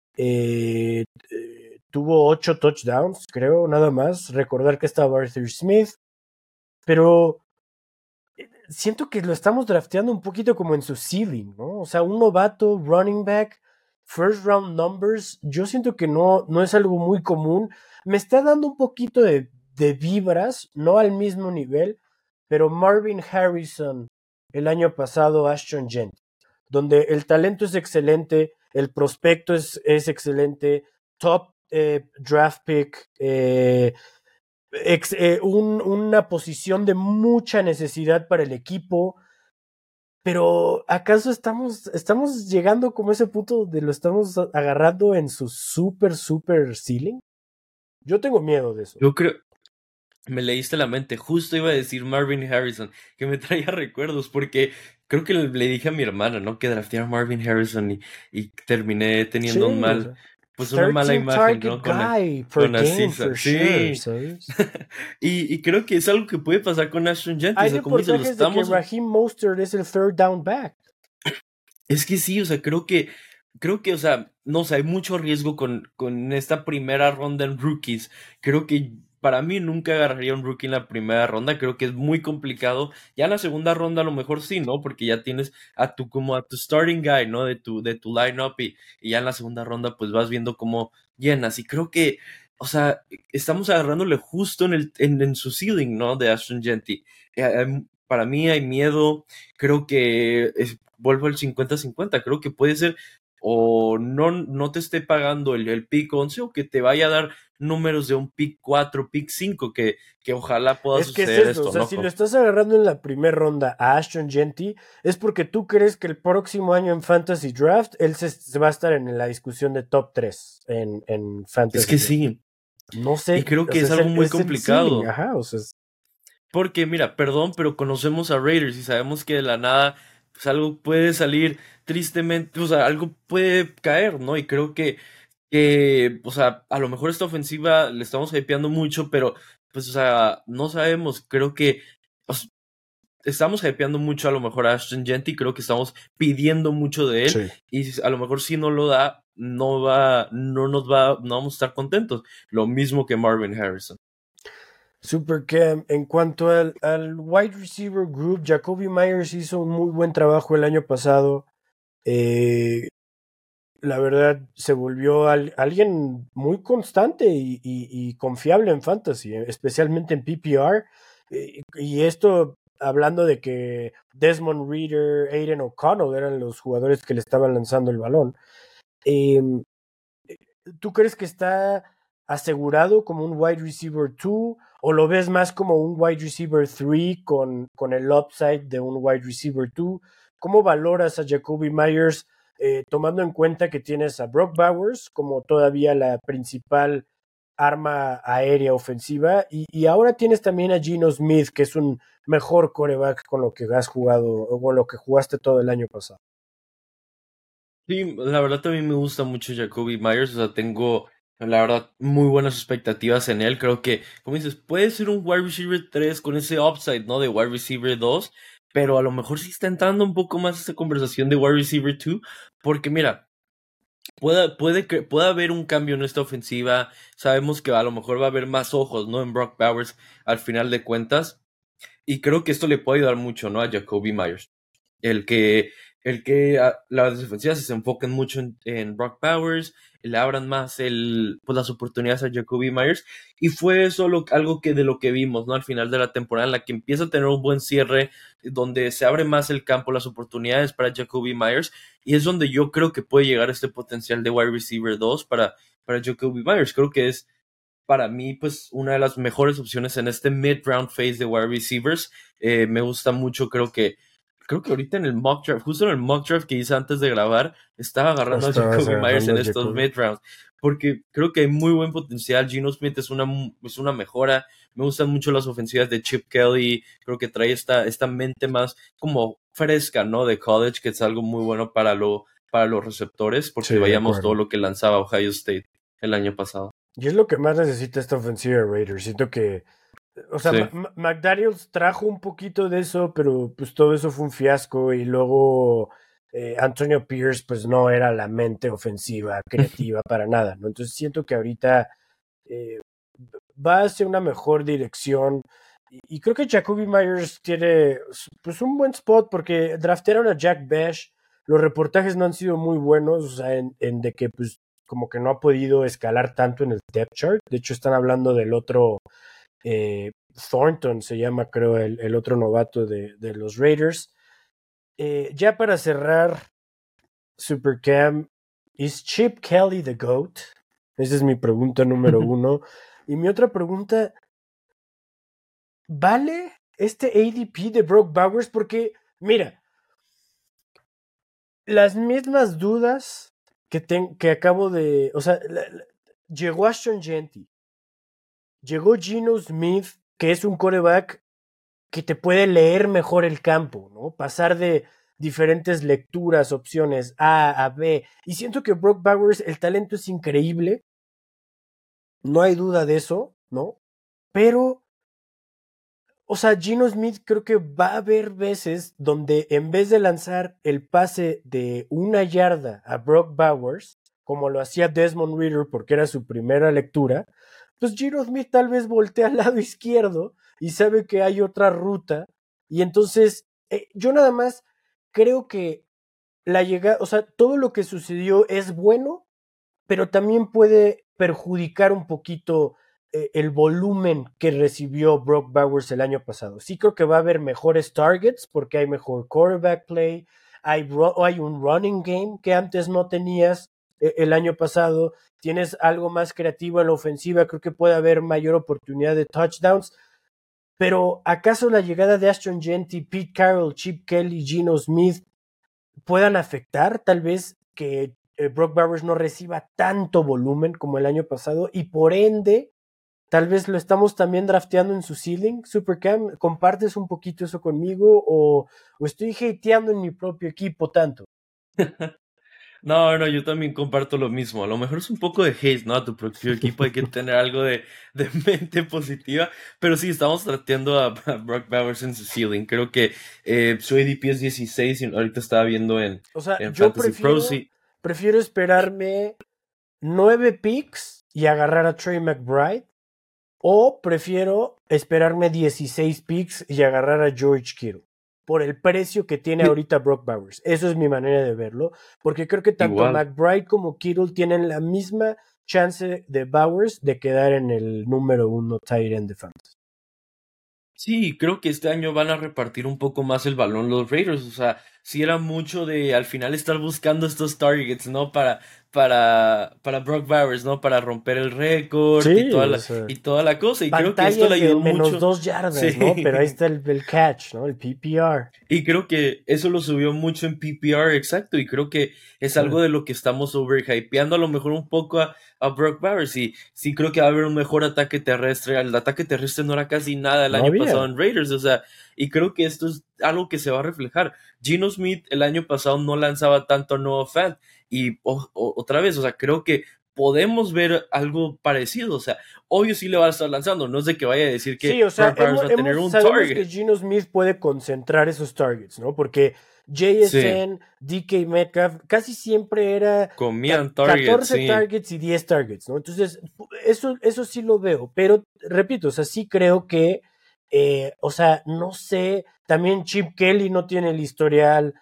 tuvo 8 touchdowns, creo, nada más. Recordar que estaba Arthur Smith, pero siento que lo estamos drafteando un poquito como en su ceiling, ¿no? O sea, un novato, running back, first round numbers, yo siento que no es algo muy común. Me está dando un poquito de vibras, no al mismo nivel, pero Marvin Harrison el año pasado, Ashton Genty, donde el talento es excelente, el prospecto es excelente, top draft pick, una posición de mucha necesidad para el equipo, pero ¿acaso estamos llegando como a ese punto donde lo estamos agarrando en su super ceiling? Yo tengo miedo de eso. Yo creo, me leíste la mente, justo iba a decir Marvin Harrison, que me traía recuerdos, porque creo que le dije a mi hermana, ¿no? Que drafteara a Marvin Harrison y terminé teniendo Sí, o sea, una mala 13 imagen, target ¿no? guy per Con game Aziza. for sure, Sí. ¿sabes? Y creo que es algo que puede pasar con Ashton Genty, o Hay sea, como dice, lo reportajes de que estamos. Raheem Mostert es el third down back. Es que sí, o sea, o sea, no sé, hay mucho riesgo con esta primera ronda en rookies. Creo que para mí nunca agarraría un rookie en la primera ronda, creo que es muy complicado. Ya en la segunda ronda a lo mejor sí, ¿no? Porque ya tienes como a tu starting guy, ¿no? De tu lineup y ya en la segunda ronda pues vas viendo cómo llenas. Y creo que, o sea, estamos agarrándole justo en su ceiling, ¿no? De Ashton Genty. Para mí hay miedo, creo que vuelvo al 50-50, creo que puede ser o no te esté pagando el pick 11 o que te vaya a dar números de un pick 4, pick 5, que ojalá pueda Es que es suceder eso, o esto, sea, ¿no? si lo estás agarrando en la primera ronda a Ashton Genty, es porque tú crees que el próximo año en Fantasy Draft, él se va a estar en la discusión de top 3 en Es Fantasy que Draft. sí, No y sé, creo o que sea, es algo muy es el ceiling, complicado. ajá, o sea, Porque, mira, perdón, pero conocemos a Raiders y sabemos que de la nada, pues algo puede salir tristemente, o sea, algo puede caer, ¿no? Y creo o sea, a lo mejor esta ofensiva le estamos hypeando mucho, pero, pues, o sea, no sabemos, creo que estamos hypeando mucho a lo mejor a Ashton Genty, creo que estamos pidiendo mucho de él, sí. y a lo mejor si no lo da, no vamos a estar contentos. Lo mismo que Marvin Harrison. Super Cam, en cuanto al wide receiver group, Jacoby Myers hizo un muy buen trabajo el año pasado. la verdad se volvió alguien muy constante y confiable en fantasy, especialmente en PPR. Y esto hablando de que Desmond Reader, Aiden O'Connell eran los jugadores que le estaban lanzando el balón. Em, ¿Tú crees que está asegurado como un wide receiver 2 o lo ves más como un wide receiver 3 con el upside de un wide receiver 2? ¿Cómo valoras a Jacoby Myers tomando en cuenta que tienes a Brock Bowers como todavía la principal arma aérea ofensiva y ahora tienes también a Geno Smith, que es un mejor quarterback con lo que has jugado o con lo que jugaste todo el año pasado? Sí, la verdad también me gusta mucho Jacoby Myers, o sea, tengo la verdad muy buenas expectativas en él, creo que, como dices, puede ser un wide receiver 3 con ese upside, ¿no? De wide receiver 2, pero a lo mejor sí está entrando un poco más esa conversación de wide receiver 2, porque mira, puede haber un cambio en esta ofensiva, sabemos que a lo mejor va a haber más ojos, ¿no? En Brock Bowers al final de cuentas, y creo que esto le puede ayudar mucho, ¿no? A Jacoby Myers. El que, las defensivas se enfoquen mucho en Brock Bowers, le abran más pues las oportunidades a Jacoby Myers. Y fue eso algo que de lo que vimos, ¿no? Al final de la temporada, en la que empieza a tener un buen cierre, donde se abre más el campo, las oportunidades para Jacoby Myers. Y es donde yo creo que puede llegar este potencial de wide receiver 2 para Jacoby Myers. Creo que es para mí, pues, una de las mejores opciones en este mid-round phase de wide receivers. Me gusta mucho, creo que ahorita en el mock draft, justo en el mock draft que hice antes de grabar, estaba agarrando a Estabas Jacoby Myers agarrando en a estos Jacoby. mid-rounds, porque creo que hay muy buen potencial. Geno Smith es una mejora. Me gustan mucho las ofensivas de Chip Kelly. Creo que trae esta mente más como fresca, ¿no? De college, que es algo muy bueno para los receptores, Sí, porque de veíamos todo acuerdo. lo que lanzaba Ohio State el año pasado. Y es lo que más necesita esta ofensiva de Raiders. Siento que, o sea, Sí. McDaniels trajo un poquito de eso, pero pues todo eso fue un fiasco y luego Antonio Pierce pues no era la mente ofensiva, creativa para nada, ¿no? Entonces siento que ahorita eh, va hacia una mejor dirección y creo que Jacoby Myers tiene pues un buen spot porque draftearon a Jack Bash, los reportajes no han sido muy buenos, o sea, en de que pues como que no ha podido escalar tanto en el depth chart, de hecho están hablando del otro Thornton se llama creo el otro novato de los Raiders. Ya para cerrar Supercam, ¿is Chip Kelly the GOAT? Esa es mi pregunta número uno. Y mi otra pregunta, ¿vale este ADP de Brock Bowers? Porque, mira, las mismas dudas que acabo de... O sea, llegó Ashton Genty, llegó Geno Smith, que es un quarterback que te puede leer mejor el campo, ¿no? Pasar de diferentes lecturas, opciones A a B. Y siento que Brock Bowers, el talento es increíble, no hay duda de eso, ¿no? Pero, o sea, Geno Smith creo que va a haber veces donde en vez de lanzar el pase de 1 yarda a Brock Bowers, como lo hacía Desmond Reader porque era su primera lectura, pues Geno Smith tal vez voltea al lado izquierdo y sabe que hay otra ruta. Y entonces, yo nada más creo que la llegada, o sea, todo lo que sucedió es bueno, pero también puede perjudicar un poquito el volumen que recibió Brock Bowers el año pasado. Sí creo que va a haber mejores targets porque hay mejor quarterback play, hay un running game que antes no tenías el año pasado, tienes algo más creativo en la ofensiva, creo que puede haber mayor oportunidad de touchdowns, pero ¿acaso la llegada de Ashton Genty, Pete Carroll, Chip Kelly, Geno Smith puedan afectar tal vez que Brock Bowers no reciba tanto volumen como el año pasado y por ende tal vez lo estamos también drafteando en su ceiling? Supercam, ¿compartes un poquito eso conmigo o estoy hateando en mi propio equipo tanto? No, no, yo también comparto lo mismo. A lo mejor es un poco de hate, ¿no? A tu propio equipo hay que tener algo de mente positiva. Pero sí, estamos tratando a Brock Bowers en su ceiling. Creo que su ADP es 16 y ahorita estaba viendo O sea, en yo Fantasy Pro. Sí, prefiero esperarme 9 picks y agarrar a Trey McBride o prefiero esperarme 16 picks y agarrar a George Kittle. por el precio que tiene ahorita Brock Bowers. Eso es mi manera de verlo, porque creo que tanto Igual. McBride como Kittle tienen la misma chance de Bowers de quedar en el número 1 tight end de fantasy. Sí, creo que este año van a repartir un poco más el balón los Raiders. O sea, sí era mucho de al final estar buscando estos targets, ¿no? Para Brock Bowers, ¿no? Para romper el récord Sí, y toda la cosa. Y creo que esto pantallas le de ayudó menos mucho. 2 yardas, Sí. ¿no? Pero ahí está el catch, ¿no? El PPR. Y creo que eso lo subió mucho en PPR, exacto. Y creo que es algo de lo que estamos overhypeando a lo mejor un poco a Brock Bowers. Y sí creo que va a haber un mejor ataque terrestre. El ataque terrestre no era casi nada el No año había. pasado en Raiders. O sea, y creo que esto es algo que se va a reflejar. Geno Smith el año pasado no lanzaba tanto a Noah Fant. Y otra vez, o sea, creo que podemos ver algo parecido. O sea, obvio sí le va a estar lanzando. No es de que vaya a decir que Sí, o sea, Brock Bowers va a tener un sabemos target. que Geno Smith puede concentrar esos targets, ¿no? Porque JSN, DK Metcalf, casi siempre era comían targets, 14 targets y 10 targets, ¿no? Entonces, eso sí lo veo, pero repito, o sea, sí creo que, o sea, no sé, también Chip Kelly no tiene el historial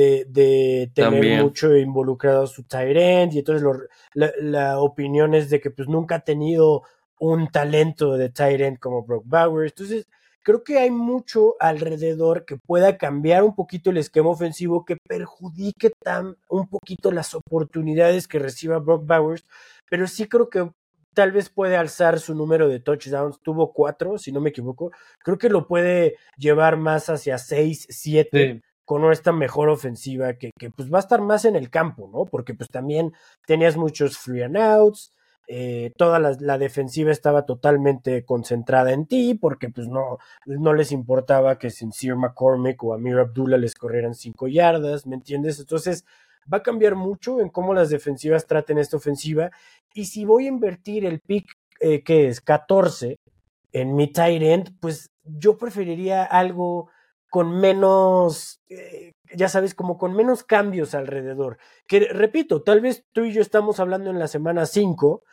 de tener También. mucho involucrado a su tight end, y entonces la opinión es de que pues nunca ha tenido un talento de tight end como Brock Bowers. Entonces, creo que hay mucho alrededor que pueda cambiar un poquito el esquema ofensivo, que perjudique un poquito las oportunidades que reciba Brock Bowers, pero sí creo que tal vez puede alzar su número de touchdowns. Tuvo 4, si no me equivoco. Creo que lo puede llevar más hacia 6, 7. Sí. Con esta mejor ofensiva que pues va a estar más en el campo, ¿no? Porque pues también tenías muchos free and outs, toda la defensiva estaba totalmente concentrada en ti, porque pues no les importaba que Sincere McCormick o Amir Abdullah les corrieran 5 yardas, ¿me entiendes? Entonces va a cambiar mucho en cómo las defensivas traten esta ofensiva, y si voy a invertir el pick que es 14 en mi tight end, pues yo preferiría algo con menos, ya sabes, como con menos cambios alrededor. Que repito, tal vez tú y yo estamos hablando en la semana 5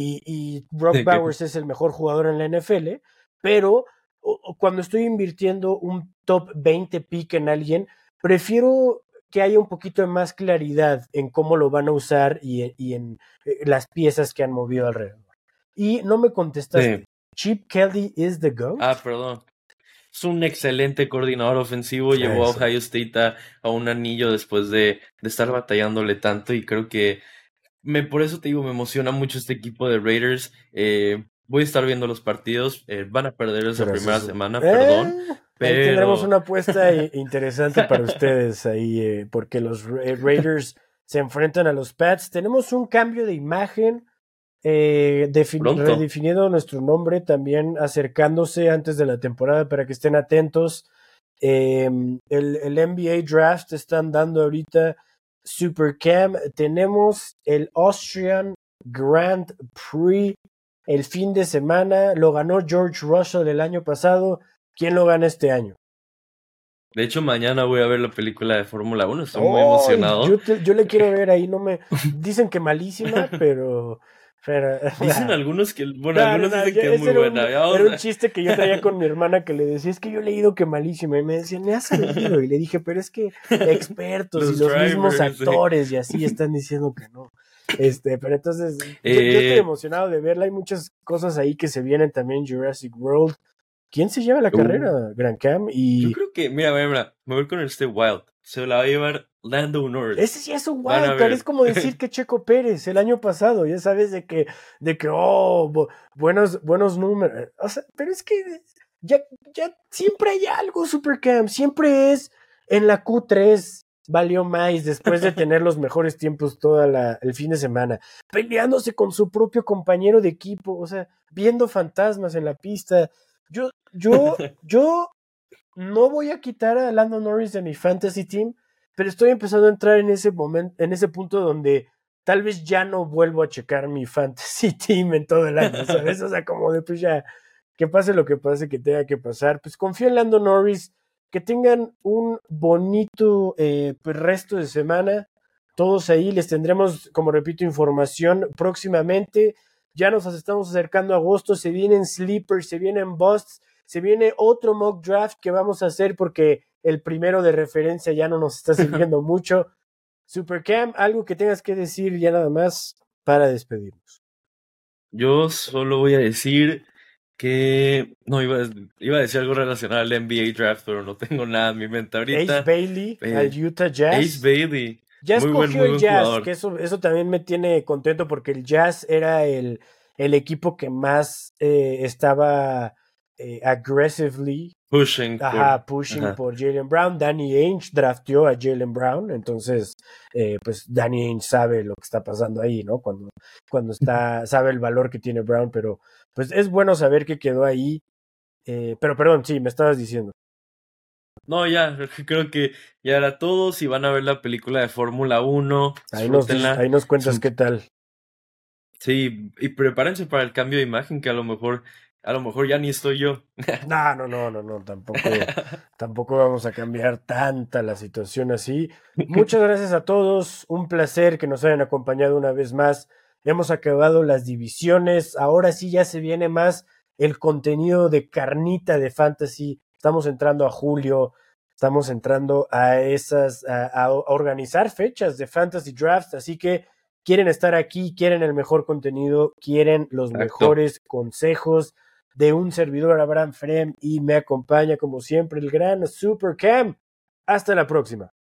y Brock Bowers es el mejor jugador en la NFL, pero cuando estoy invirtiendo un top 20 pick en alguien, prefiero que haya un poquito de más claridad en cómo lo van a usar y en las piezas que han movido alrededor. Y no me contestaste. Sí. Chip Kelly is the GOAT. Perdón. Es un excelente coordinador ofensivo. Llevó a Ohio State a un anillo después de estar batallándole tanto. Y creo que por eso te digo, me emociona mucho este equipo de Raiders. Voy a estar viendo los partidos. Van a perder esa primera semana, perdón. Ahí tendremos una apuesta interesante para ustedes ahí, porque los Raiders se enfrentan a los Pats. Tenemos un cambio de imagen, redefiniendo nuestro nombre, también acercándose antes de la temporada para que estén atentos. El NBA Draft están dando ahorita Supercam. Tenemos el Austrian Grand Prix el fin de semana. Lo ganó George Russell el año pasado. ¿Quién lo gana este año? De hecho, mañana voy a ver la película de Fórmula 1. Estoy muy emocionado. Yo le quiero ver ahí. Dicen que malísima, pero dicen algunos que... Bueno, algunos dicen que es muy buena. Era un chiste que yo traía con mi hermana, que le decía, es que yo he leído que malísima. Y me decían, me has leído. Y le dije, pero es que expertos y los mismos actores y así están diciendo que no. Pero entonces, yo estoy emocionado de verla. Hay muchas cosas ahí que se vienen también. Jurassic World. ¿Quién se lleva la carrera, Grand Cam? Yo creo que, mira, me voy con Wild. Se la va a llevar Lando Norris. Ese sí es un wild card. Es como decir que Checo Pérez el año pasado, ya sabes, de que buenos números. O sea, pero es que ya siempre hay algo, Supercam. Siempre es en la Q3 valió más después de tener los mejores tiempos el fin de semana, peleándose con su propio compañero de equipo, o sea, viendo fantasmas en la pista. Yo no voy a quitar a Lando Norris de mi fantasy team, pero estoy empezando a entrar en ese momento, en ese punto donde tal vez ya no vuelvo a checar mi fantasy team en todo el año, ¿sabes? O sea, como de pues ya, que pase lo que pase, que tenga que pasar. Pues confío en Lando Norris, que tengan un bonito resto de semana. Todos ahí les tendremos, como repito, información próximamente. Ya nos estamos acercando a agosto, se vienen sleepers, se vienen busts, se viene otro mock draft que vamos a hacer porque el primero de referencia ya no nos está sirviendo mucho. Supercam, algo que tengas que decir ya nada más para despedirnos. Yo solo voy a decir que no iba a decir algo relacionado al NBA Draft, pero no tengo nada en mi mente ahorita. Ace Bailey al Utah Jazz. Ace Bailey. Ya muy escogió buen el Jazz, jugador. que eso también me tiene contento porque el Jazz era el equipo que más estaba aggressively Pushing. por Jaylen Brown. Danny Ainge drafteó a Jaylen Brown, entonces pues Danny Ainge sabe lo que está pasando ahí, ¿no? Cuando sabe el valor que tiene Brown, pero pues es bueno saber que quedó ahí. Pero perdón, sí, me estabas diciendo. No, ya, creo que ya era todo. Si van a ver la película de Fórmula 1, Ahí nos cuentas qué tal. Sí, y prepárense para el cambio de imagen, que a lo mejor ya ni estoy yo. No, tampoco vamos a cambiar tanta la situación así. Muchas gracias a todos, un placer que nos hayan acompañado una vez más. Hemos acabado las divisiones, ahora sí ya se viene más el contenido de carnita de fantasy. Estamos entrando a julio, estamos entrando a organizar fechas de fantasy draft, así que quieren estar aquí, quieren el mejor contenido, quieren los mejores consejos de un servidor, Abraham Frem, y me acompaña como siempre el gran Supercam. Hasta la próxima.